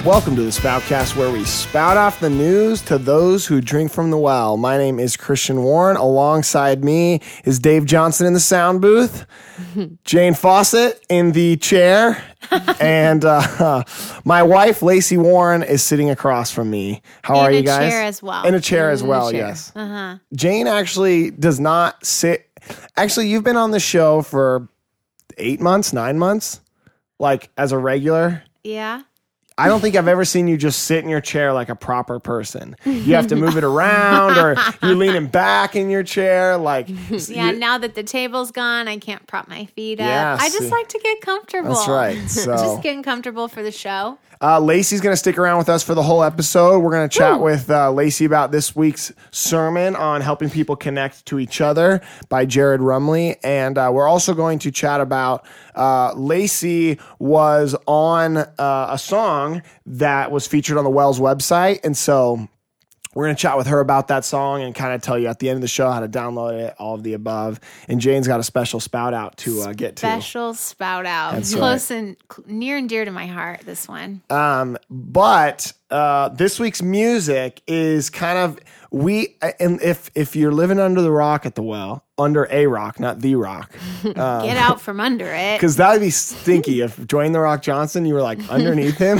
Welcome to the Spoutcast, where we spout off the news to those who drink from the well. My name is Christian Warren. Alongside me is Dave Johnson in the sound booth, Jane Fawcett in the chair, and my wife, Lacey Warren, is sitting across from me. How are you guys? In a chair as well. In a chair as well, yes. Uh-huh. Jane actually does not sit. Actually, you've been on the show for 8 months, 9 months, like as a regular. Yeah. I don't think I've ever seen you just sit in your chair like a proper person. You have to move it around, or you're leaning back in your chair. Like, yeah, now that the table's gone, I can't prop my feet up. Yeah, I just like to get comfortable. That's right. So, just getting comfortable for the show. Lacey's going to stick around with us for the whole episode. We're going to chat with Lacey about this week's sermon on helping people connect to each other by Jared Rumley. And we're also going to chat about Lacey was on a song that was featured on the Wells website. And so we're going to chat with her about that song and kind of tell you at the end of the show how to download it, all of the above. And Jane's got a special spout out to get to. Special spout out. That's close and near and dear to my heart, this one. But this week's music is kind of, and if you're living under the rock at the well, under a rock, not the rock. Get out from under it. Because that would be stinky if Dwayne The Rock Johnson, you were like underneath him.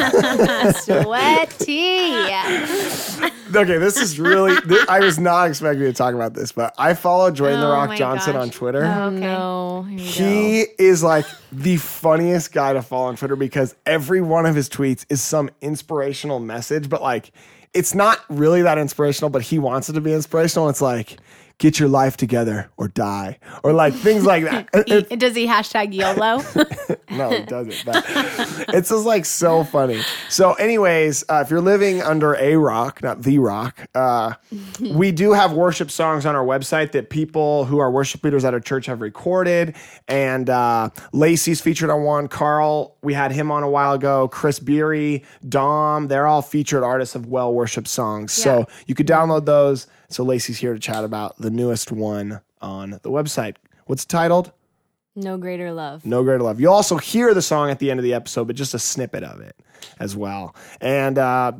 Sweaty. Okay, this is really, I was not expecting to talk about this, but I follow Dwayne The Rock Johnson on Twitter. Oh, okay. No. He is like the funniest guy to follow on Twitter because every one of his tweets is some inspirational message, but like, it's not really that inspirational, but he wants it to be inspirational. It's like, get your life together or die, or like things like that. Does he hashtag YOLO? No, he doesn't. But it's just like so funny. So anyways, if you're living under a rock, not the rock, we do have worship songs on our website that people who are worship leaders at our church have recorded. And Lacey's featured on one. Carl, we had him on a while ago. Chris Beery, Dom, they're all featured artists of well worship songs. Yeah. So you could download those. So Lacey's here to chat about the newest one on the website. What's it titled? No Greater Love. No Greater Love. You'll also hear the song at the end of the episode, but just a snippet of it as well. And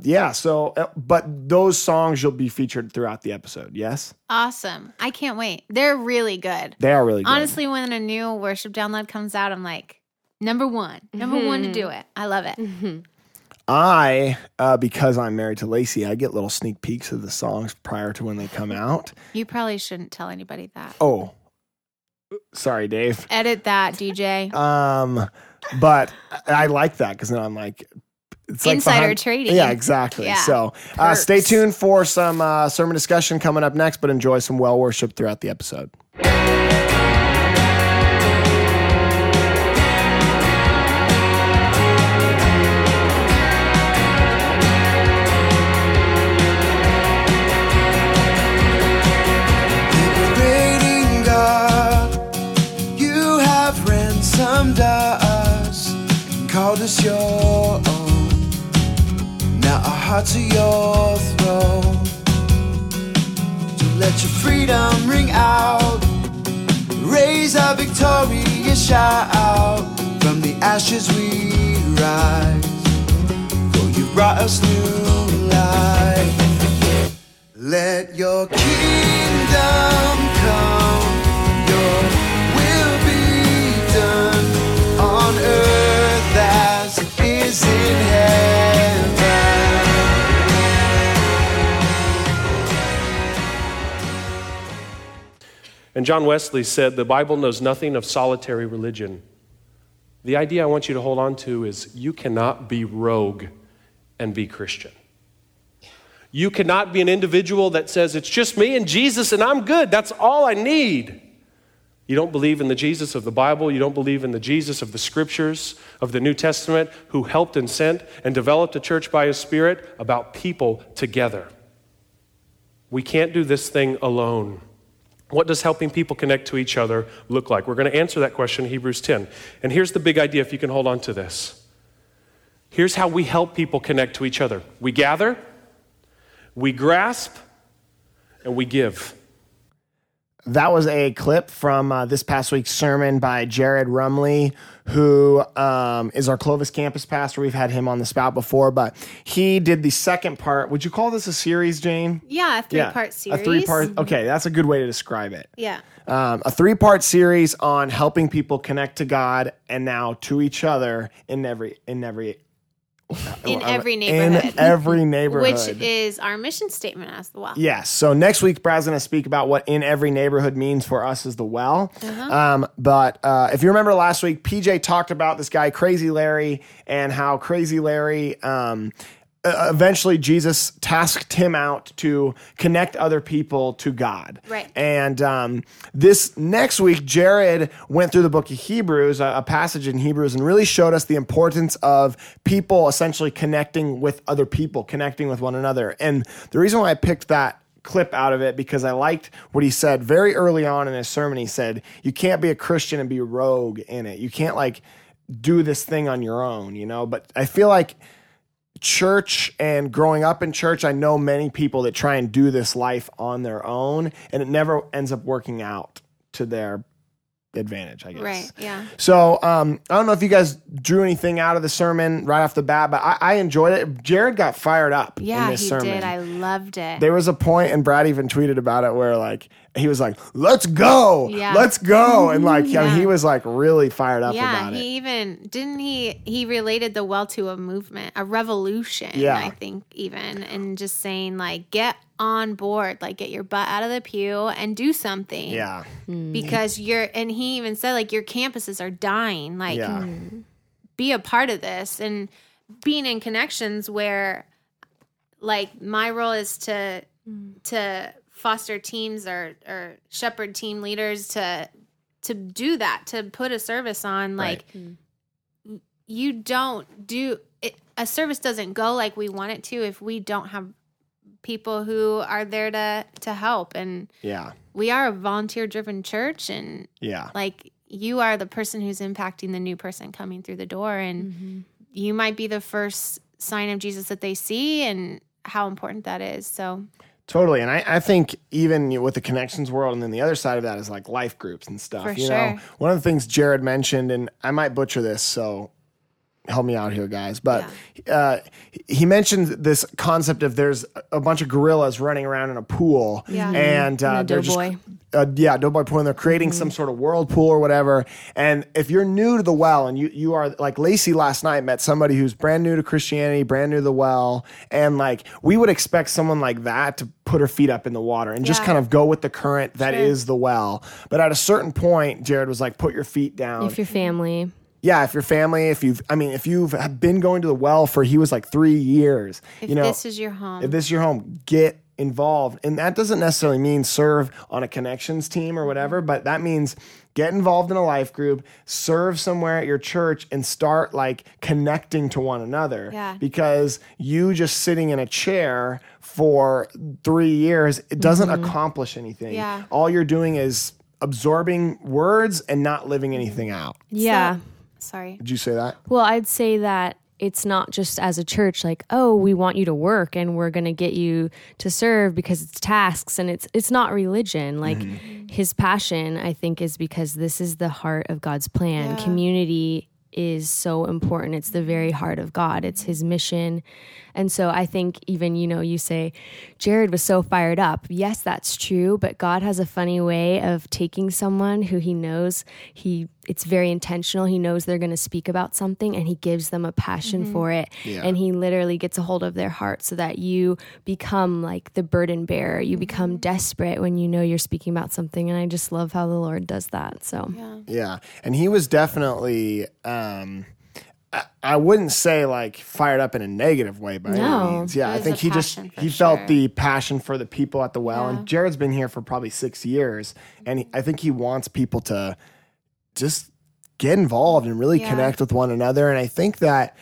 but those songs you'll be featured throughout the episode, yes? Awesome. I can't wait. They're really good. They are really good. Honestly, when a new worship download comes out, I'm like, number one to do it. I love it. Mm-hmm. Because I'm married to Lacey, I get little sneak peeks of the songs prior to when they come out. You probably shouldn't tell anybody that. Oh, sorry, Dave. Edit that, DJ. But I like that because then I'm like, it's like insider trading. Yeah, exactly. Yeah. So stay tuned for some sermon discussion coming up next, but enjoy some well worship throughout the episode. Us and called us your own. Now our hearts are your throne. So let your freedom ring out. Raise a victorious shout. From the ashes we rise, for you brought us new life. Let your kingdom come. Your will be done on earth as it is in heaven. And John Wesley said, the Bible knows nothing of solitary religion. The idea I want you to hold on to is you cannot be rogue and be Christian. You cannot be an individual that says, it's just me and Jesus and I'm good. That's all I need. You don't believe in the Jesus of the Bible. You don't believe in the Jesus of the Scriptures, of the New Testament, who helped and sent and developed a church by His Spirit about people together. We can't do this thing alone. What does helping people connect to each other look like? We're going to answer that question in Hebrews 10. And here's the big idea, if you can hold on to this. Here's how we help people connect to each other. We gather, we grasp, and we give. That was a clip from this past week's sermon by Jared Rumley, who is our Clovis campus pastor. We've had him on the Spout before, but he did the second part. Would you call this a series, Jane? Yeah, a three-part series. A three-part. Okay, that's a good way to describe it. Yeah. A three-part series on helping people connect to God and now to each other in every neighborhood. In every neighborhood. Which is our mission statement as the Well. Yes. So next week, Brad's going to speak about what in every neighborhood means for us as the Well. But if you remember last week, PJ talked about this guy, Crazy Larry, and how Crazy Larry... eventually, Jesus tasked him out to connect other people to God. Right. And this next week, Jared went through the book of Hebrews, a passage in Hebrews, and really showed us the importance of people essentially connecting with other people, connecting with one another. And the reason why I picked that clip out of it, because I liked what he said very early on in his sermon. He said, you can't be a Christian and be rogue in it. You can't do this thing on your own, But I feel like church and growing up in church, I know many people that try and do this life on their own, and it never ends up working out to their advantage, I guess. Right, yeah. So I don't know if you guys drew anything out of the sermon right off the bat, but I enjoyed it. Jared got fired up in this sermon. Yeah, he did. I loved it. There was a point, and Brad even tweeted about it, where he was like, let's go, let's go. And he was really fired up about it. Yeah, he related the Well to a movement, a revolution, I think even, and just saying get on board, get your butt out of the pew and do something. Yeah. Because and he even said your campuses are dying, be a part of this, and being in connections where my role is to foster teams or shepherd team leaders to do that, to put a service on. You don't do it, a service doesn't go like we want it to if we don't have people who are there to help. And we are a volunteer driven church, and you are the person who's impacting the new person coming through the door, and you might be the first sign of Jesus that they see, and how important that is. So totally. And I think even with the connections world, and then the other side of that is life groups and stuff. For sure. One of the things Jared mentioned, and I might butcher this, so help me out here, guys. But he mentioned this concept of there's a bunch of gorillas running around in a pool, and they're just doughboy pool, and they're creating some sort of whirlpool or whatever. And if you're new to the Well, and you are like Lacey last night met somebody who's brand new to Christianity, brand new to the Well, and we would expect someone like that to put her feet up in the water and just kind of go with the current that is the Well. But at a certain point, Jared was like, put your feet down. If your family. Yeah, if your family, if you've been going to the Well for, he was 3 years. If this is your home. If this is your home, get involved. And that doesn't necessarily mean serve on a connections team or whatever, but that means get involved in a life group, serve somewhere at your church, and start connecting to one another. Yeah. Because you just sitting in a chair for 3 years, it doesn't accomplish anything. Yeah. All you're doing is absorbing words and not living anything out. Yeah. Sorry. Did you say that? Well, I'd say that it's not just as a church we want you to work and we're going to get you to serve because it's tasks, and it's not religion. His passion, I think, is because this is the heart of God's plan. Yeah. Community is so important. It's the very heart of God. It's his mission. And so I think even, you say Jared was so fired up. Yes, that's true. But God has a funny way of taking someone who he knows it's very intentional. He knows they're going to speak about something, and he gives them a passion for it. Yeah. And he literally gets a hold of their heart so that you become the burden bearer. You become desperate when you're speaking about something. And I just love how the Lord does that. So yeah. And he was definitely, I wouldn't say fired up in a negative way by any means. Yeah, I think he felt the passion for the people at the Well. And Jared's been here for probably 6 years, and I think he wants people to just get involved and really connect with one another. And I think that,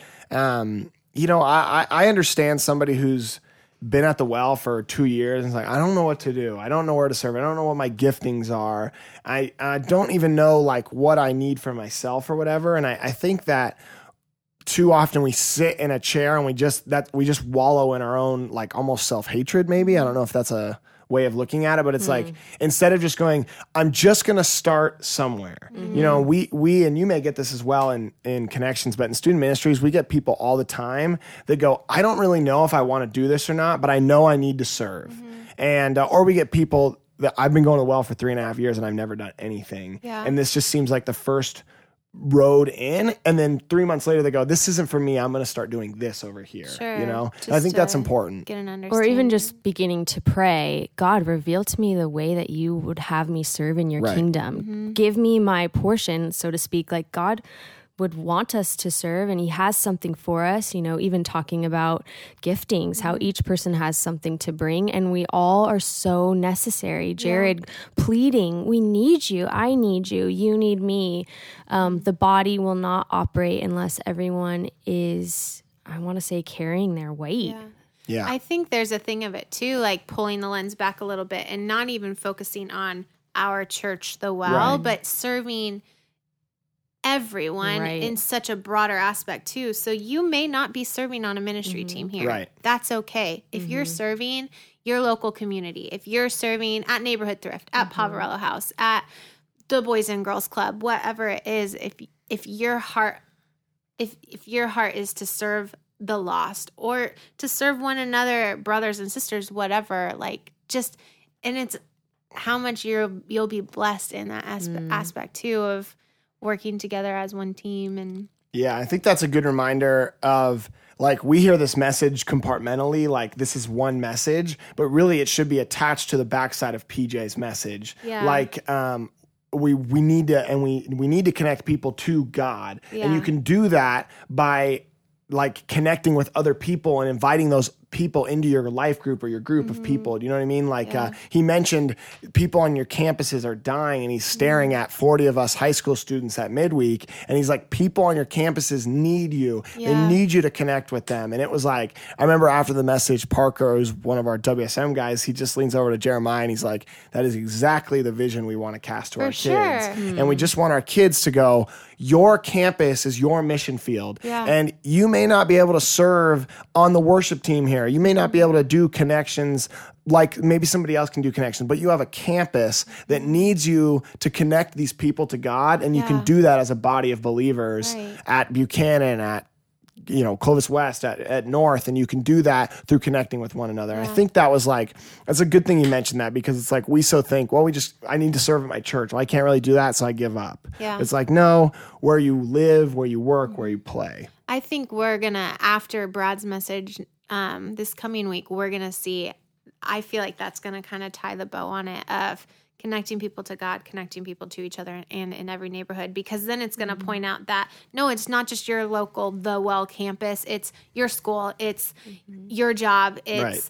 I understand somebody who's been at the Well for 2 years and it's I don't know what to do. I don't know where to serve. I don't know what my giftings are. I don't even know what I need for myself or whatever. And I think that too often we sit in a chair and we just wallow in our own almost self-hatred maybe. I don't know if that's a way of looking at it, but it's like, instead of just going, I'm just going to start somewhere. You know, we, and you may get this as well in Connections, but in student ministries, we get people all the time that go, I don't really know if I want to do this or not, but I know I need to serve. And, or we get people that I've been going to the well for 3.5 years and I've never done anything. Yeah. And this just seems like the first road in, and then 3 months later they go, this isn't for me, I'm going to start doing this over here. Sure. You know, Just and I think that's to important. Get an Or understanding. even just beginning to pray, God, reveal to me the way that you would have me serve in your Right. kingdom. Give me my portion, so to speak. Like God would want us to serve, and he has something for us, you know, even talking about giftings, how each person has something to bring, and we all are so necessary. Jared pleading, we need you, I need you, you need me. The body will not operate unless everyone is, I want to say, carrying their weight. Yeah. I think there's a thing of it too, like pulling the lens back a little bit and not even focusing on our church, the well, Right. but serving everyone Right. in such a broader aspect too. So you may not be serving on a ministry team here. Right. That's okay. If you're serving your local community, if you're serving at Neighborhood Thrift, at Poverello House, at the Boys and Girls Club, whatever it is, if your heart is to serve the lost or to serve one another, brothers and sisters, whatever, like just, and it's how much you'll be blessed in that aspect too of working together as one team. And Yeah, I think that's a good reminder of, like, we hear this message compartmentally, like this is one message, but really it should be attached to the backside of PJ's message. Yeah. Like, we need to, and we need to connect people to God. And Yeah. you can do that by like connecting with other people and inviting those people into your life group or your group of people. Do you know what I mean? Like he mentioned people on your campuses are dying, and he's staring at 40 of us high school students at midweek. And he's like, people on your campuses need you. They Yeah. need you to connect with them. And it was like, I remember after the message, Parker, who's one of our WSM guys, he just leans over to Jeremiah and he's like, that is exactly the vision we want to cast to our sure. kids. And we just want our kids to go, your campus is your mission field. Yeah. And you may not be able to serve on the worship team here. You may not be able to do connections like maybe somebody else can do connections, but you have a campus that needs you to connect these people to God, and you can Yeah. do that as a body of believers Right. at Buchanan, at Clovis West, at North, and you can do that through connecting with one another. And I think that was like, that's a good thing you mentioned that, because it's like we so think, well, I need to serve at my church. Well, I can't really do that, so I give up. Yeah. It's like, no, where you live, where you work, where you play. I think we're going to, after Brad's message this coming week, we're going to see, I feel like that's going to kind of tie the bow on it of connecting people to God, connecting people to each other and in every neighborhood, because then it's going to point out that, no, it's not just your local, the Well campus, it's your school, it's your job, it's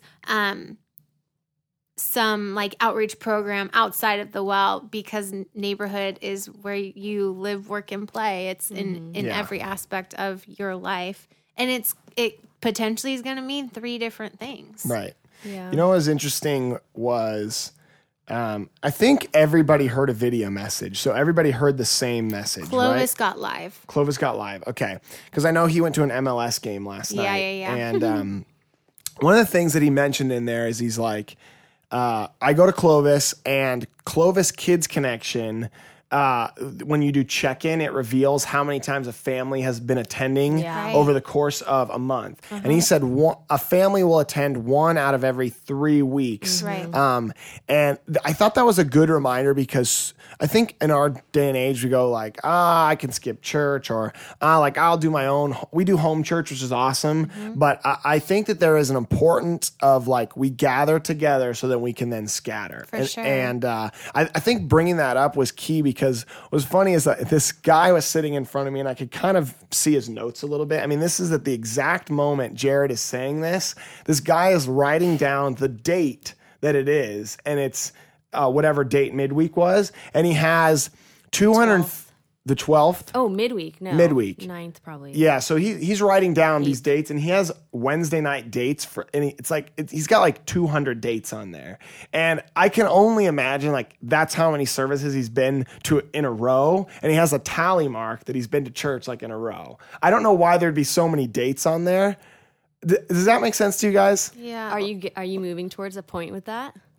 some like outreach program outside of the Well, because neighborhood is where you live, work, and play. It's in Yeah. every aspect of your life. And it potentially is going to mean 3 different things. Right. Yeah. You know what was interesting was, I think everybody heard a video message. So everybody heard the same message, Clovis right? got live. Clovis got live. Okay. Because I know he went to an MLS game last night. Yeah. And one of the things that he mentioned in there is he's like, I go to Clovis, and Clovis Kids Connection, when you do check-in, it reveals how many times a family has been attending Yeah. over the course of a month. And he said a family will attend 1 out of every 3 weeks. Right. And I thought that was a good reminder, because I think in our day and age, we go like, I can skip church, or like I'll do my own. We do home church, which is awesome. But I think that there is an importance of like we gather together so that we can then scatter. For sure. And I think bringing that up was key, because what was funny is that this guy was sitting in front of me, and I could kind of see his notes a little bit. I mean, this is at the exact moment Jared is saying this. This guy is writing down the date that it is, and it's whatever date midweek was, and he has 200. The 12th. Oh, midweek. No. Midweek. 9th probably. Yeah, so he's writing down these dates, and he has Wednesday night dates for, and he's got like 200 dates on there, and I can only imagine like that's how many services he's been to in a row, and he has a tally mark that he's been to church like in a row. I don't know why there'd be so many dates on there. Does that make sense to you guys? Yeah. Are you moving towards a point with that?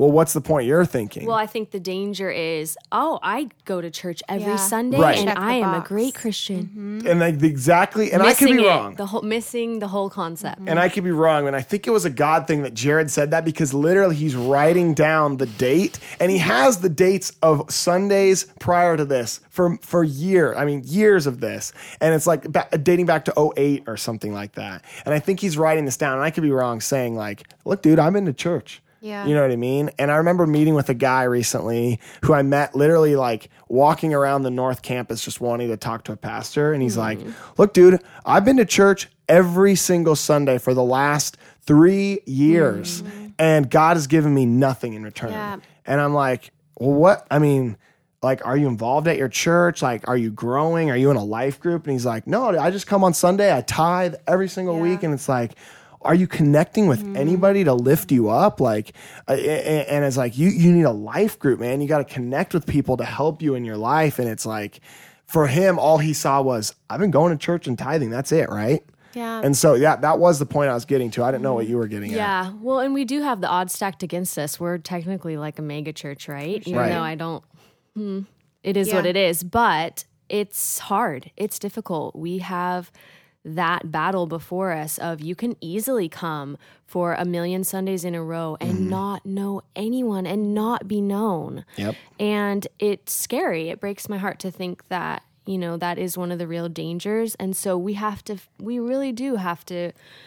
Well, what's the point you're thinking? Well, I think the danger is, I go to church every Yeah. Sunday Right. and Check the I am a box. great Christian. And like exactly, and I could Missing be it, wrong. missing the whole concept. And I could be wrong. And I think it was a God thing that Jared said that because literally he's writing down the date and he has the dates of Sundays prior to this for years of this. And it's like dating back to 08 or something like that. And I think he's writing this down. And I could be wrong saying like, look, dude, I'm into church. Yeah. You know what I mean? And I remember meeting with a guy recently who I met literally like walking around the North Campus just wanting to talk to a pastor. And he's like, look, dude, I've been to church every single Sunday for the last 3 years. And God has given me nothing in return. Yeah. And I'm like, well, what? I mean, like, are you involved at your church? Like, are you growing? Are you in a life group? And he's like, no, I just come on Sunday. I tithe every single week. And it's like, are you connecting with anybody to lift you up? Like, and it's like, you need a life group, man. You got to connect with people to help you in your life. And it's like, for him, all he saw was, I've been going to church and tithing. That's it, right? Yeah. And so, yeah, that was the point I was getting to. I didn't know what you were getting at. Yeah. Well, and we do have the odds stacked against us. We're technically like a mega church, right? Even Right. though I don't, it is Yeah. what it is. But it's hard. It's difficult. We have that battle before us of you can easily come for 1,000,000 Sundays in a row and not know anyone and not be known. Yep. And it's scary. It breaks my heart to think that, that is one of the real dangers. And so we really do have to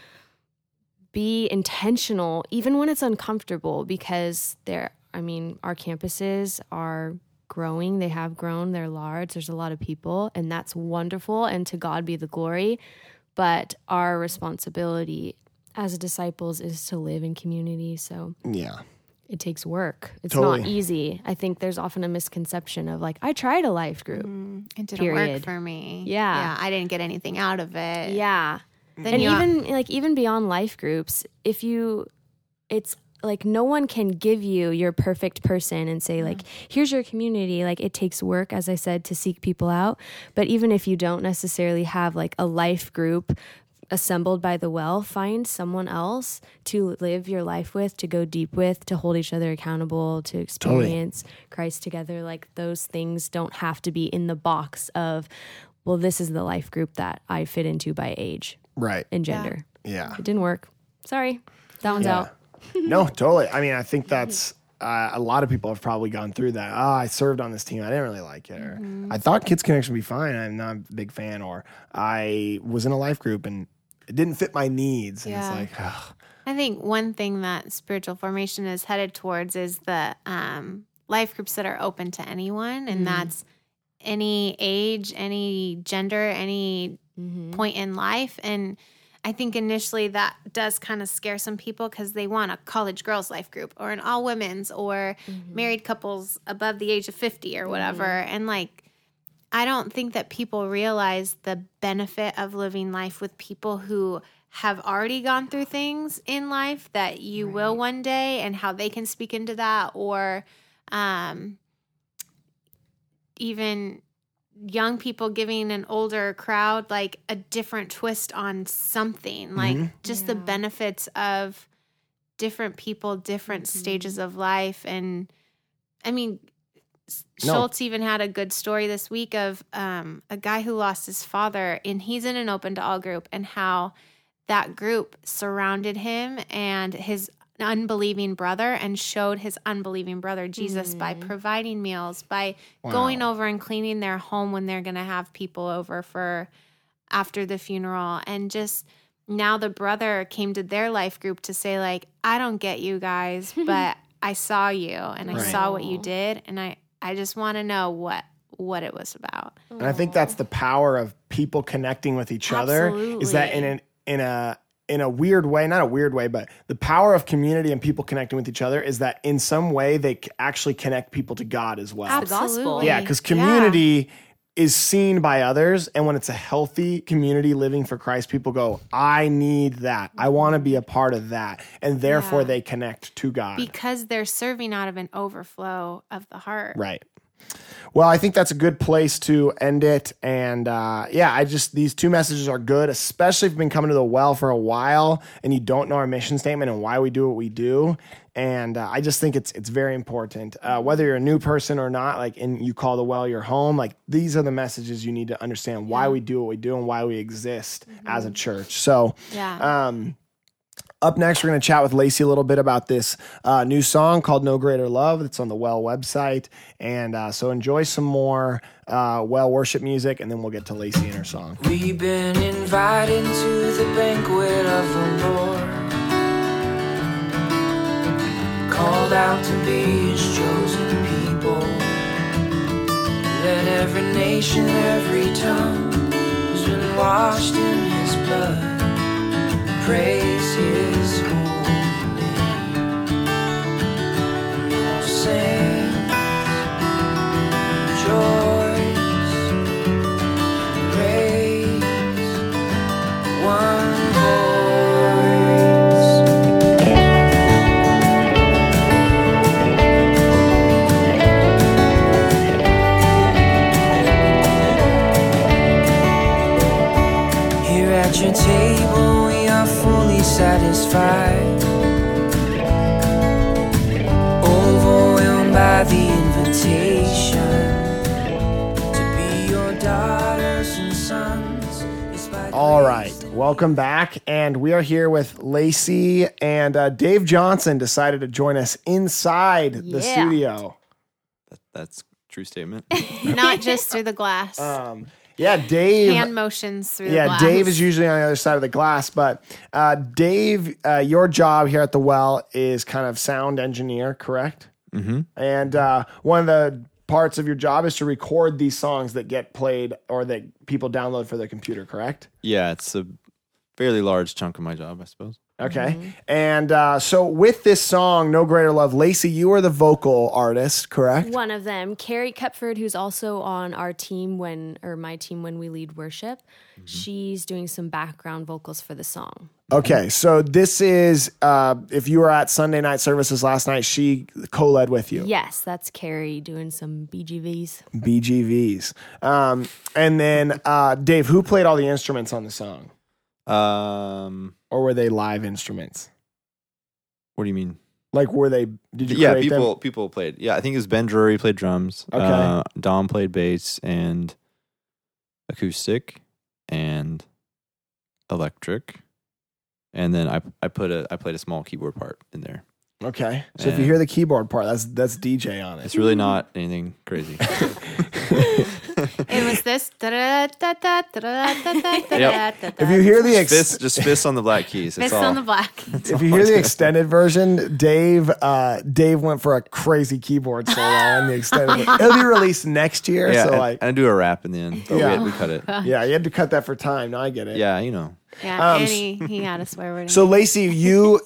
be intentional, even when it's uncomfortable, because our campuses are growing. They have grown. They're large. There's a lot of people, and that's wonderful. And to God be the glory. But our responsibility as disciples is to live in community. So Yeah. it takes work. It's Totally. not easy. I think there's often a misconception of like, I tried a life group. It didn't Period. work for me. Yeah. Yeah. I didn't get anything out of it. Yeah. Then And you- even beyond life groups, it's like no one can give you your perfect person and say like, here's your community. Like it takes work, as I said, to seek people out. But even if you don't necessarily have like a life group assembled by the well, find someone else to live your life with, to go deep with, to hold each other accountable, to experience Christ together. Like those things don't have to be in the box of, well, this is the life group that I fit into by age Right. and gender. Yeah. It didn't work. Sorry. That one's Yeah. out. No, totally. I mean, I think that's a lot of people have probably gone through that. Oh, I served on this team. I didn't really like it. Or I thought Kids Connection would be fine. I'm not a big fan. Or I was in a life group and it didn't fit my needs. And Yeah. it's like, ugh. I think one thing that spiritual formation is headed towards is the life groups that are open to anyone. And that's any age, any gender, any point in life. And I think initially that does kind of scare some people because they want a college girls life group or an all women's or married couples above the age of 50 or whatever. And like, I don't think that people realize the benefit of living life with people who have already gone through things in life that you will one day and how they can speak into that, or even young people giving an older crowd like a different twist on something, like just the benefits of different people, different stages of life. And I mean, Schultz even had a good story this week of a guy who lost his father, and he's in an open to all group, and how that group surrounded him and his unbelieving brother and showed his unbelieving brother Jesus by providing meals, by going over and cleaning their home when they're going to have people over for after the funeral. And just now the brother came to their life group to say like, I don't get you guys, but I saw you and I saw what you did. And I just want to know what it was about. And I think that's the power of people connecting with each other. Is that in a weird way, not a weird way, but the power of community and people connecting with each other is that in some way they actually connect people to God as well. Absolutely. Yeah, because community is seen by others. And when it's a healthy community living for Christ, people go, I need that. I want to be a part of that. And therefore they connect to God. Because they're serving out of an overflow of the heart. Right. Well, I think that's a good place to end it. And these two messages are good, especially if you've been coming to the well for a while and you don't know our mission statement and why we do what we do. And I just think it's very important. Whether you're a new person or not, like, and you call the well your home, like, these are the messages you need to understand why we do what we do and why we exist as a church. So, up next, we're going to chat with Lacey a little bit about this new song called No Greater Love. It's on the Well website. And so enjoy some more Well worship music, and then we'll get to Lacey and her song. We've been invited to the banquet of the Lord, called out to be his chosen people. Let every nation, every tongue has been washed in his blood. Praise his holy name. And all saints rejoice, praise one voice. Here at your table fully satisfied, overwhelmed by the invitation to be your daughters and sons. All right, welcome back, and we are here with Lacey, and Dave Johnson decided to join us inside the studio. That's a true statement. Not just through the glass. Dave. Hand motions through the glass. Dave is usually on the other side of the glass, but Dave, your job here at the Well is kind of sound engineer, correct? Mm-hmm. And one of the parts of your job is to record these songs that get played or that people download for their computer, correct? Yeah, it's a fairly large chunk of my job, I suppose. Okay. Mm-hmm. And so with this song, No Greater Love, Lacey, you are the vocal artist, correct? One of them. Carrie Kepford, who's also on our team my team when we lead worship, she's doing some background vocals for the song. Okay, so this is, if you were at Sunday night services last night, she co-led with you. Yes, that's Carrie doing some BGVs. BGVs. And then, Dave, who played all the instruments on the song? Or were they live instruments? What do you mean? Like, did you create them? people played. Yeah, I think it was Ben Drury played drums. Okay. Dom played bass and acoustic and electric. And then I played a small keyboard part in there. Okay. So if you hear the keyboard part, that's DJ on it. It's really not anything crazy. It was this. If you hear the fists on the black keys. Fists on the black. If you hear the extended version, Dave went for a crazy keyboard solo in the extended. It'll be released next year. Yeah, so and I do a rap in the end. But we cut it. Yeah, you had to cut that for time. No, I get it. Yeah, you know. Yeah, and he had a swear word. So Lacey, you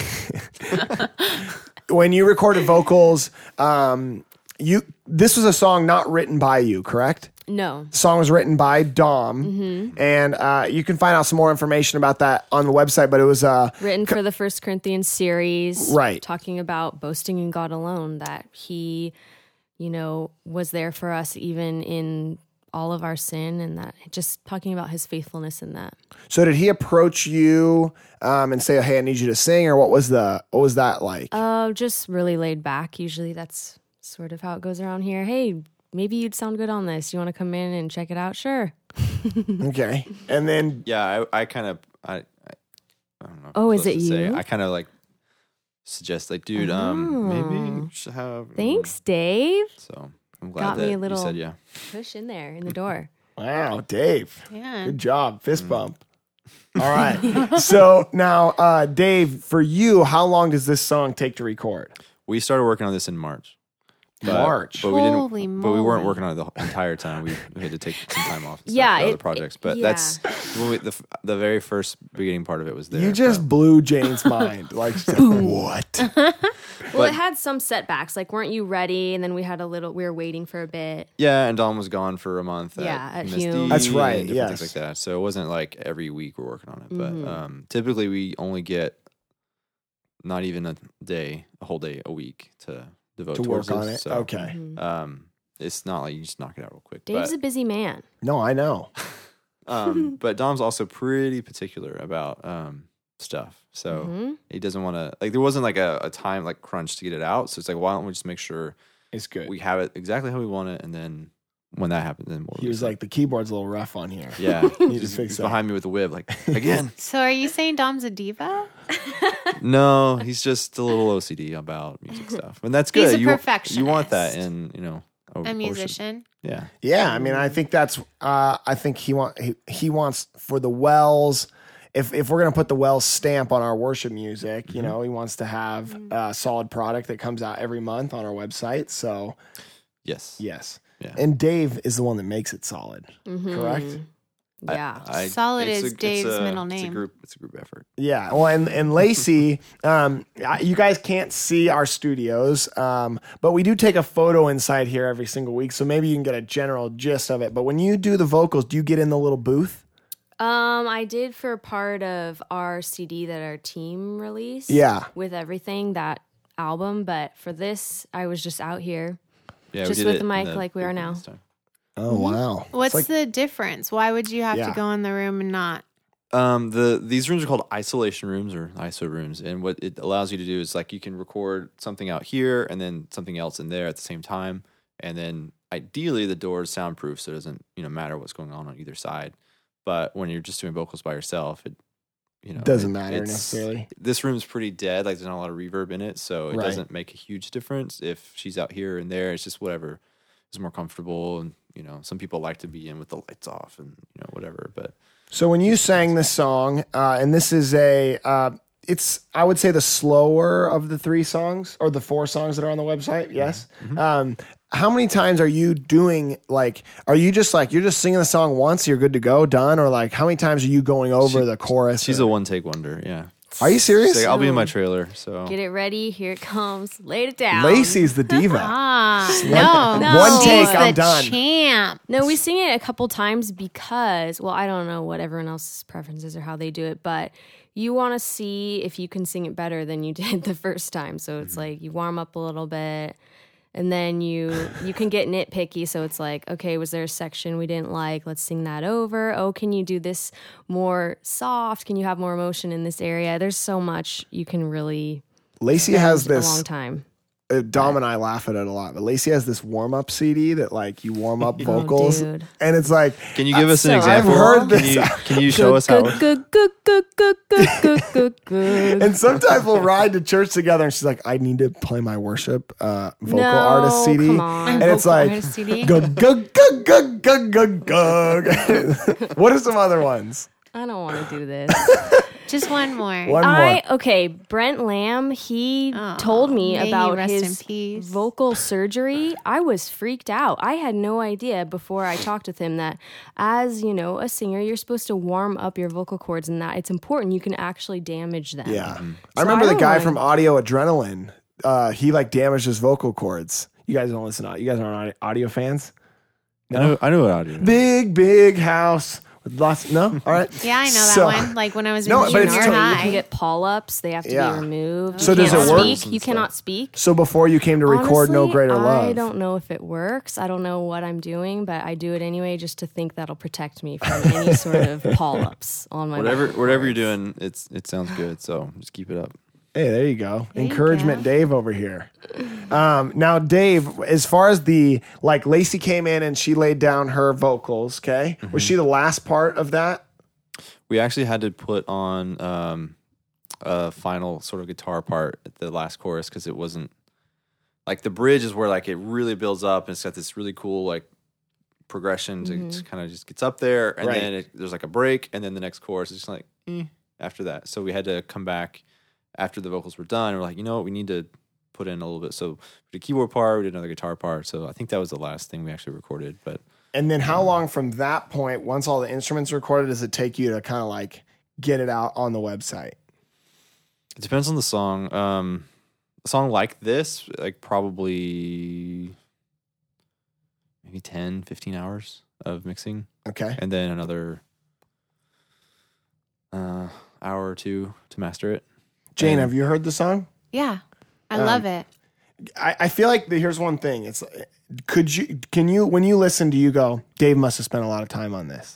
when you recorded vocals, this was a song not written by you, correct? No. The song was written by Dom, and you can find out some more information about that on the website, but it was written for the 1 Corinthians series, right? Talking about boasting in God alone, that he, was there for us even in all of our sin, and that just talking about his faithfulness in that. So did he approach you and say, "Hey, I need you to sing," or what was that like? Just really laid back. Usually that's sort of how it goes around here. Hey, maybe you'd sound good on this. You want to come in and check it out? Sure. Okay. And then I kind of I don't know. Oh, is it you? I kind of like suggest dude, maybe you should have. Thanks, Dave. So I'm glad that you said yeah. Push in there in the door. Wow, Dave. Yeah. Good job. Fist bump. All right. So now, Dave, for you, how long does this song take to record? We started working on this in March. But we didn't. Holy But we weren't moly. working on it the entire time. We had to take some time off. And Yeah, stuff for other projects. But that's when the very first beginning part of it was there. You just blew Jane's mind. Like, what? Well, it had some setbacks. Like, weren't you ready? And then we were waiting for a bit. Yeah, and Dom was gone for a month. At Misty Hume. That's right, and different things yes. like that. So it wasn't like every week we're working on it. But typically we only get not even a whole day a week to devote To towards work on this. it. So, Okay. it's not like you just knock it out real quick. Dave's a busy man. No, I know. But Dom's also pretty particular about stuff. So he doesn't want to, like, there wasn't like a time like crunch to get it out. So it's like, why don't we just make sure It's good. we have it exactly how we want it, and then when that happens, then we'll He was like, the keyboard's a little rough on here. yeah, You just just fix that. behind me with the whip, like again. So are you saying Dom's a diva? No, he's just a little OCD about music stuff, and that's He's good. a You want that perfectionist. in, you know, A musician? Yeah, Yeah, I mean, I think that's. I think he wants for the Wells. If we're gonna put the Wells stamp on our worship music, you know, he wants to have a solid product that comes out every month on our website. So yes, yes, Yeah. and Dave is the one that makes it solid. Correct. Yeah. Solid it's is Dave's middle name. It's a group effort. Yeah. Well, and Lacey, you guys can't see our studios, but we do take a photo inside here every single week, so maybe you can get a general gist of it. But when you do the vocals, do you get in the little booth? I did for part of our CD that our team released. Yeah. With everything, that album. But for this, I was just out here. Yeah, Just we did with it the in mic like we are booth now. this time. Oh wow. What's the difference? Why would you have Yeah. to go in the room and not? These rooms are called isolation rooms or ISO rooms, and what it allows you to do is like you can record something out here and then something else in there at the same time, and then ideally the door is soundproof so it doesn't matter what's going on either side. But when you're just doing vocals by yourself, it Doesn't matter it's- necessarily. This room's pretty dead, like there's not a lot of reverb in it, so it Right. doesn't make a huge difference if she's out here and there. It's just whatever is more comfortable, and some people like to be in with the lights off and whatever. But So when you sang this song, and this is it's I would say the slower of the 3 songs or the 4 songs that are on the website. Yes. How many times are you doing are you just you're just singing the song once, you're good to go, done, or how many times are you going over the chorus? she's a one-take wonder, yeah. Are you serious? She's like, I'll be in my trailer, so Get it ready. Here it comes. Laid it down. Lacey's the diva. No. One take, She's I'm the done. champ. No, we sing it a couple times because, well, I don't know what everyone else's preferences or how they do it, but you want to see if you can sing it better than you did the first time. So it's like you warm up a little bit, and then you can get nitpicky. So it's like, okay, was there a section we didn't like? Let's sing that over. Oh, can you do this more soft? Can you have more emotion in this area? There's so much you can really Lacey has spend a this. long time. Dom and I laugh at it a lot, but Lacey has this warm up CD that you warm up vocals, dude. and it's like. can you give us an so example? I've heard Can this. Can you show us how? Good. And sometimes we'll ride to church together, and she's like, "I need to play my worship vocal No, artist CD," come on. and it's Vocal like, artist CD? "Gug gug gug gug gug gug gug." What are some other ones? I don't want to do this. Just one more. One more. Okay, Brent Lamb, he told me may he about rest in his peace. vocal surgery. I was freaked out. I had no idea before I talked with him that as, a singer, you're supposed to warm up your vocal cords and that it's important. You can actually damage them. Yeah, So I remember the don't guy wanna- from Audio Adrenaline. He damaged his vocal cords. You guys don't listen to. You guys aren't audio fans. I know what audio. Big house with lots. No, all right. Yeah, I know that So- one. Like when I was in No, but junior it's You totally- high. can get polyps. They have to Yeah. be removed. So You does can't it work? speak. You cannot speak. So before you came to record No Honestly, Greater Love, I don't know if it works. I don't know what I'm doing, but I do it anyway just to think that'll protect me from any sort of polyps on my vocal Whatever you're cords. doing, it sounds good. So just keep it up. Hey, there you go. There you Encouragement, go. Dave over here. Now, Dave, as far as Lacey came in and she laid down her vocals, okay? Was she the last part of that? We actually had to put on a final sort of guitar part at the last chorus because it wasn't the bridge is where it really builds up and it's got this really cool progression to kind of just gets up there and Right. then there's a break and then the next chorus is just after that. So we had to come back after the vocals were done. We're like, you know what, we need to put in a little bit. So we did a keyboard part, we did another guitar part. So I think that was the last thing we actually recorded. But And then how long from that point, once all the instruments are recorded, does it take you to kind of get it out on the website? it depends on the song. A song like this, probably maybe 10, 15 hours of mixing. Okay. And then another hour or two to master it. Jane, And- have you heard the song? Yeah, I love it. I feel like here's one thing. It's can you when you listen, do you go, Dave must have spent a lot of time on this?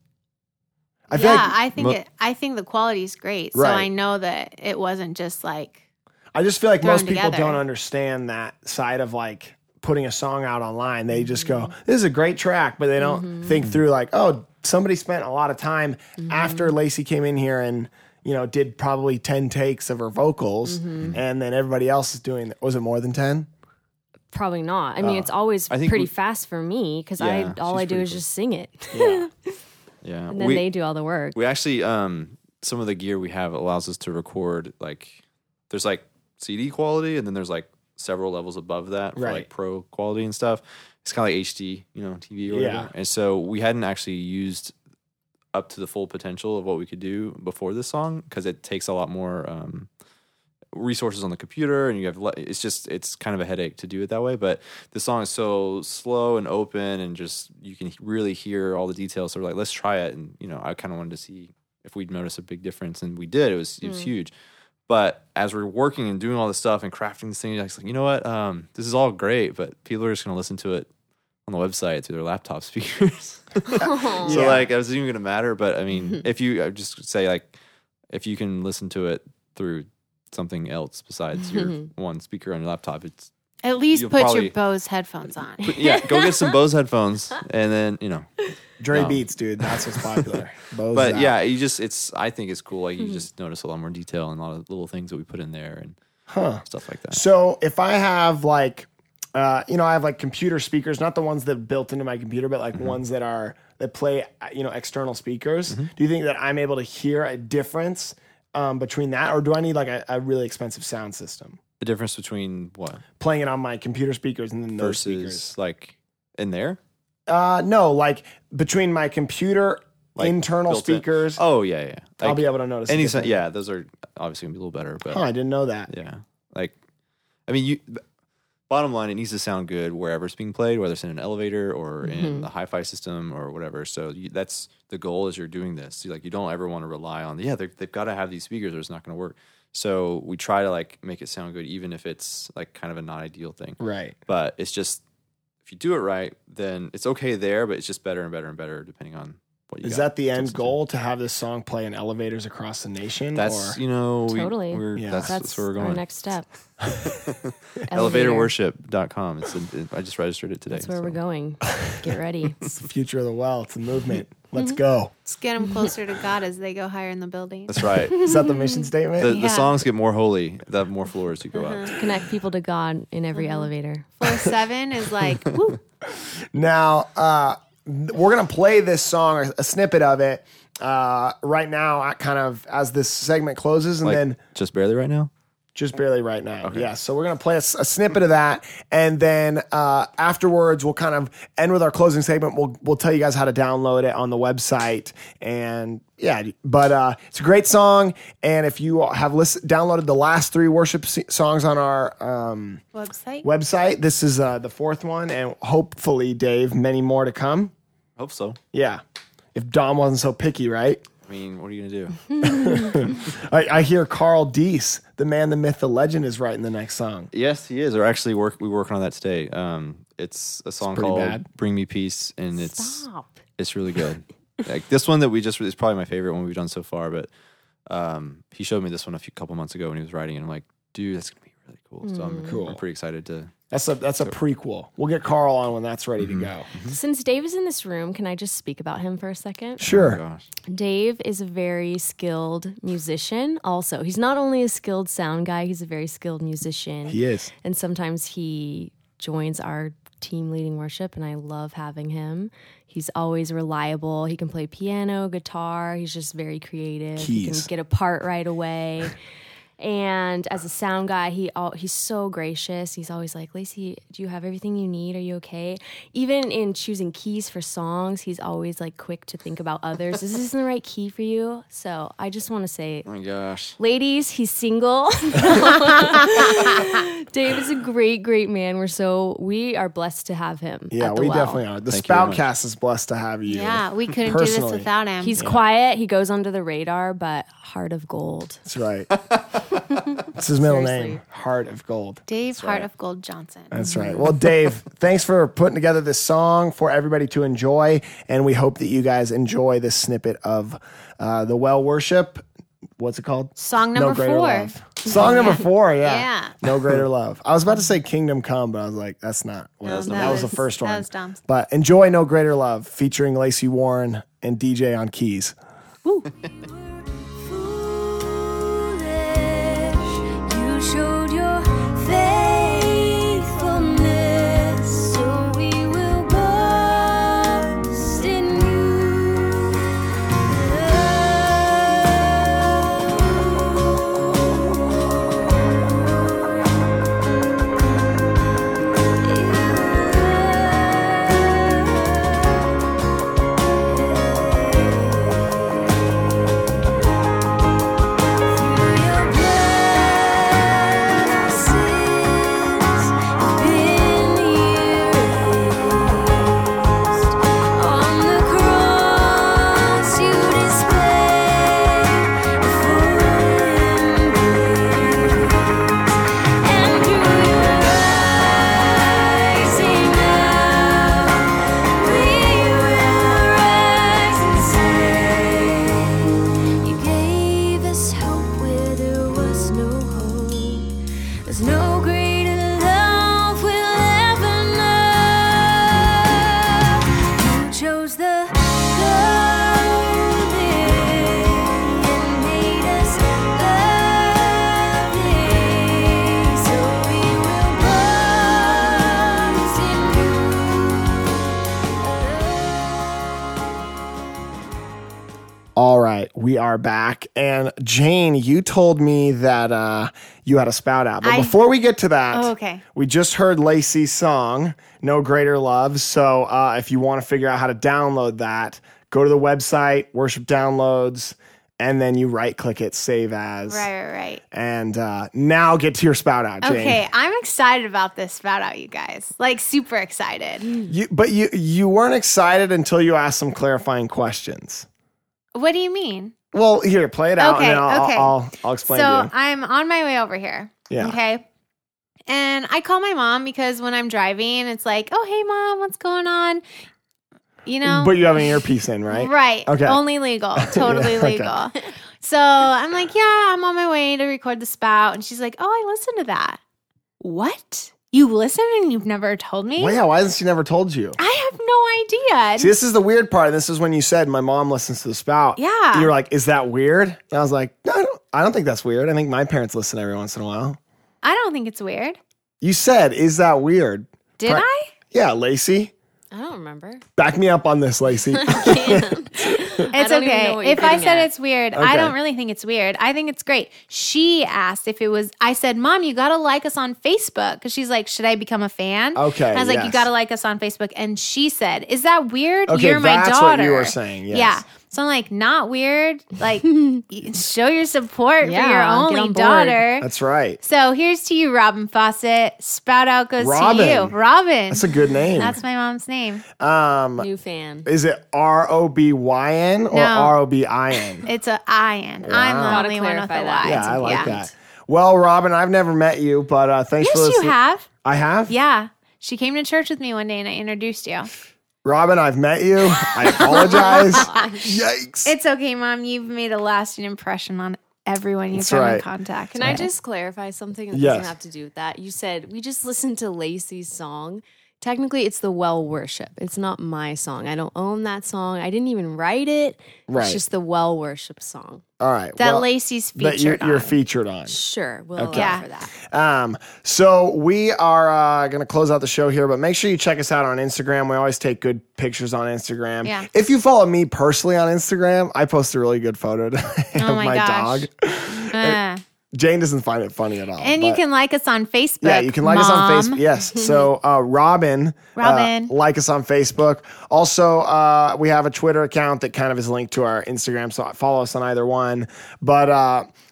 I feel like I think the quality is great. So Right. I know that it wasn't just like I just feel like thrown most people together. don't understand that side of like putting a song out online. They just go, this is a great track, but they don't think through like, oh, somebody spent a lot of time after Lacey came in here and, you know, did probably 10 takes of her vocals and then everybody else is doing, was it more than 10? Probably not. I mean, it's always I think pretty we- fast for me because Yeah, all she's I do pretty is cool. just sing it. Yeah. Yeah. And then they do all the work. We actually, some of the gear we have allows us to record like, there's like CD quality and then there's like several levels above that for Right. like pro quality and stuff. It's kind of like HD, you know, TV or whatever. Yeah. And so we hadn't actually used up to the full potential of what we could do before this song because it takes a lot more resources on the computer and you have it's kind of a headache to do it that way. But the song is so slow and open and just you can really hear all the details. So we're like, let's try it. And you know, I kind of wanted to see if we'd notice a big difference, and we did. It was huge. But as we're working and doing all this stuff and crafting this thing, I was like, you know what? This is all great, but people are just going to listen to it on the website through their laptop speakers. So Yeah. like, it wasn't even going to matter. But I mean, if you I would just say like, if you can listen to it through something else besides your one speaker on your laptop, it's at least You'll put probably- your Bose headphones on. yeah. Go get some Bose headphones, and then you know. Dre No. Beats, dude. That's what's popular. Bose But out. yeah, I think it's cool. Like you just notice a lot more detail and a lot of little things that we put in there and stuff like that. So if I have like, you know, I have like computer speakers, not the ones that are built into my computer, but like ones that play, you know, external speakers. Do you think that I'm able to hear a difference between that, or do I need like a really expensive sound system? The difference between what Playing it on my computer speakers and then those versus speakers. like in there? No, like between my computer Like internal built in? speakers, Oh yeah. I'll Like, be able to notice. a any difference. yeah, those are obviously gonna be a little better, but Huh, I didn't know that. yeah, like I mean, bottom line, it needs to sound good wherever it's being played, whether it's in an elevator or in the hi-fi system or whatever. So that's the goal as you're doing this. You don't ever want to rely on they've got to have these speakers or it's not going to work. So we try to like make it sound good, even if it's like kind of a not ideal thing. Right. But it's just if you do it right, then it's okay there, but it's just better and better and better depending on what you Is got that the to end listen to. goal, to have this song play in elevators across the nation? That's or? Totally. Yeah. That's where we're going. Our next step. Elevatorworship.com. I just registered it today. That's where so. we're going. Get ready. It's the future of the well. It's a movement. Let's go. Just get them closer to God as they go higher in the building. That's right. Is that the mission statement? The Yeah. songs get more holy the more floors you go up. Connect people to God in every elevator. Floor 7 is like, woo. Now, we're going to play this song, or a snippet of it, right now, kind of as this segment closes, and Like, then just barely right now? just barely right now. Yeah. So we're going to play a snippet of that. And then afterwards, we'll kind of end with our closing segment. We'll tell you guys how to download it on the website. And yeah, but it's a great song. And if you have downloaded the last 3 worship songs on our website, this is the 4th one. And hopefully, Dave, many more to come. Hope so. Yeah. If Dom wasn't so picky, right? I mean, what are you going to do? I hear Carl Deese, the man, the myth, the legend, is writing the next song. Yes, he is. Or actually, we're working on that today. It's a song pretty called bad. Bring Me Peace, and Stop. it's really good. Like this one that we just is probably my favorite one we've done so far. But he showed me this one a couple months ago when he was writing, and I'm like, dude, that's gonna be really cool. So I'm pretty excited to. That's a prequel. We'll get Carl on when that's ready to go. Since Dave is in this room, can I just speak about him for a second? Sure. Oh, gosh. Dave is a very skilled musician. Also, he's not only a skilled sound guy, he's a very skilled musician. He is. And sometimes he joins our team leading worship, and I love having him. He's always reliable. He can play piano, guitar. He's just very creative. He can Keys. get a part right away. And as a sound guy, he's so gracious. He's always like, Lacey, do you have everything you need? Are you okay? Even in choosing keys for songs, he's always like quick to think about others. Is this the right key for you? So I just want to say, Oh my gosh. ladies, he's single. Dave is a great, great man. We are blessed to have him. Yeah, at the we well. definitely are. The Thank you very much. Spoutcast is blessed to have you. Yeah, we couldn't do this Personally. without him. He's quiet. He goes under the radar, but heart of gold. That's right. It's his middle name, Heart of Gold. Dave Heart of Gold Johnson. That's right. Well, Dave, thanks for putting together this song for everybody to enjoy, and we hope that you guys enjoy this snippet of the well worship. What's it called? Song number 4. Love. Song number 4, yeah. Yeah. No Greater Love. I was about to say Kingdom Come, but I was like, that's not. That was the first one. That was dumb. But enjoy No Greater Love, featuring Lacey Warren and DJ on keys. Woo. You showed your faithfulness, so we will boast in All right, we are back. And Jane, you told me that you had a spout out. But before we get to that, okay. We just heard Lacey's song, No Greater Love. So if you want to figure out how to download that, go to the website, Worship Downloads, and then you right-click it, Save As. Right. And now get to your spout out, Jane. Okay, I'm excited about this spout out, you guys. Like, super excited. But you weren't excited until you asked some clarifying questions. What do you mean? Well, here, play it out, Okay, and then okay. I'll explain to you. So I'm on my way over here. Yeah. Okay. And I call my mom because when I'm driving, it's like, oh, hey, Mom, what's going on? You know? But you have an earpiece in, right? Right. Okay. Only legal. Totally Yeah, okay. legal. So I'm like, yeah, I'm on my way to record the spout. And she's like, oh, I listened to that. What? You listened and you've never told me? Well, yeah, why hasn't she never told you? I have no idea. See, this is the weird part. This is when you said my mom listens to the spout. Yeah. You're like, is that weird? And I was like, no, I don't think that's weird. I think my parents listen every once in a while. I don't think it's weird. You said, is that weird? Did I? Yeah, Lacey. I don't remember. Back me up on this, Lacey. It's don't even know okay. what you're If I getting said at. it's weird, Okay. I don't really think it's weird. I think it's great. She asked if it was, I said, Mom, you got to like us on Facebook. Because she's like, should I become a fan? Okay, I was like, yes. you got to like us on Facebook. And she said, is that weird? Okay, You're my that's daughter. what you were saying, yes. Yeah. So I'm like, not weird. Like, show your support for Yeah, your get on only board. daughter. That's right. So here's to you, Robin Fawcett. Spout out goes Robin. to you. Robin. That's a good name. That's my mom's name. New fan. Is it ROBYN or No. ROBIN? It's a IN. I'm the Gotta only one with clarify a that. Y. Yeah, I like that. Well, Robin, I've never met you, but thanks for Yes, listening. you have. I have? Yeah. She came to church with me one day and I introduced you. Robin, I've met you. I apologize. Yikes. It's okay, Mom. You've made a lasting impression on everyone you've That's come in right. contact Can with. I just clarify something that Yes. doesn't have to do with that? You said we just listened to Lacey's song. Technically, it's the Well Worship. It's not my song. I don't own that song. I didn't even write it. Right. It's just the Well Worship song. All right. that well, Lacey's that featured you're on. featured on. Sure, we'll Okay. allow Yeah. for that. So we are going to close out the show here, but make sure you check us out on Instagram. We always take good pictures on Instagram. Yeah. If you follow me personally on Instagram, I post a really good photo today of Oh my dog. gosh. Jane doesn't find it funny at all. And you but- can like us on Facebook. Yeah, you can like us on Mom. Facebook. Yes. So Robin, like us on Facebook. Also, we have a Twitter account that kind of is linked to our Instagram. So follow us on either one. But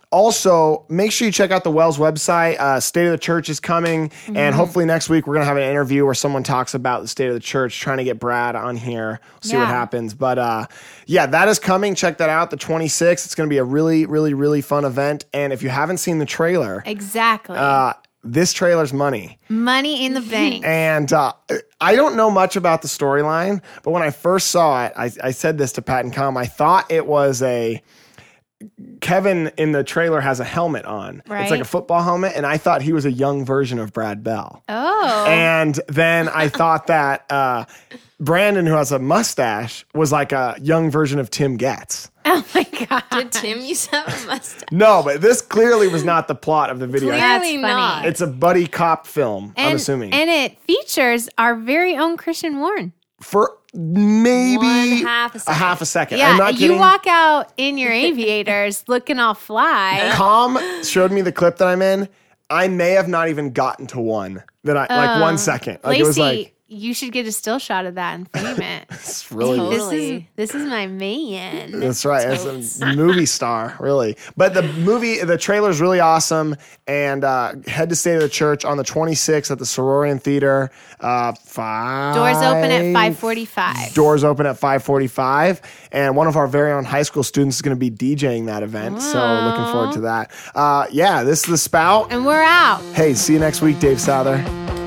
Also, make sure you check out the Wells website. State of the Church is coming, and hopefully next week we're going to have an interview where someone talks about the state of the church, trying to get Brad on here. See what happens. But yeah, that is coming. Check that out, the 26th. It's going to be a really, really, really fun event. And if you haven't seen the trailer, Exactly. this trailer's money. Money in the bank. And I don't know much about the storyline, but when I first saw it, I said this to Pat and Com. I thought it was Kevin in the trailer has a helmet on. Right. It's like a football helmet, and I thought he was a young version of Brad Bell. Oh. And then I thought that Brandon, who has a mustache, was like a young version of Tim Getz. Oh my God. Did Tim used to have a mustache? No, but this clearly was not the plot of the video. That's Clearly funny. not. It's a buddy cop film, I'm assuming. And it features our very own Christian Warren. For maybe half a second. a half a second. Yeah, I'm not you kidding. walk out in your aviators looking all fly. Com showed me the clip that I'm in. I may have not even gotten to one that like 1 second. Like Lacey, it was like you should get a still shot of that and frame it. it's really Totally. This is my man. That's right. It's a movie star, really. But the trailer is really awesome. And head to State of the Church on the 26th at the Sororian Theater. Doors open at 5:45. Doors open at 5:45. And one of our very own high school students is going to be DJing that event. So looking forward to that. Yeah, this is The Spout. And we're out. Hey, see you next week, Dave Souther.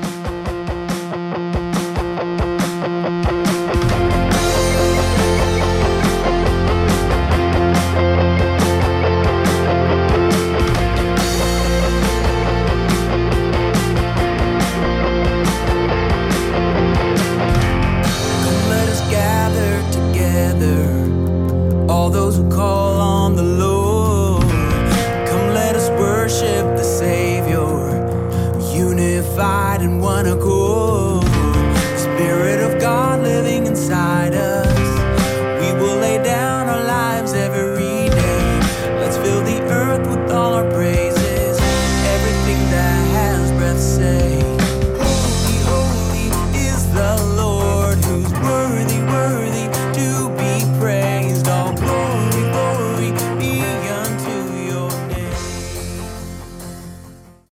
Let us gather together, all those who call on the Lord. Come, let us worship the Savior, unified in one accord.